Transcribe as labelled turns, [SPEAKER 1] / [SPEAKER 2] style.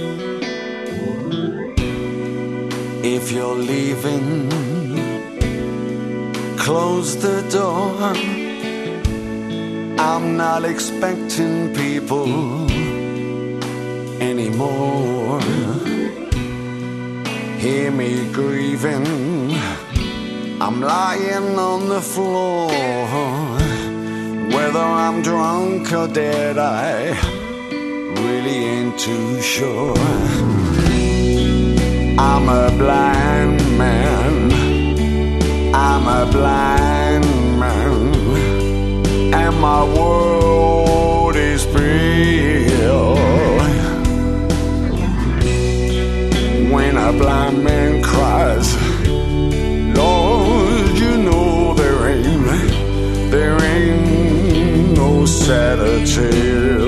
[SPEAKER 1] If you're leaving, close the door. I'm not expecting people anymore. Hear me grieving, I'm lying on the floor. Whether I'm drunk or dead, I really ain't too sure. I'm a blind man, I'm a blind man, and my world is pale. When a blind man cries, Lord, you know there ain't no sadder tale.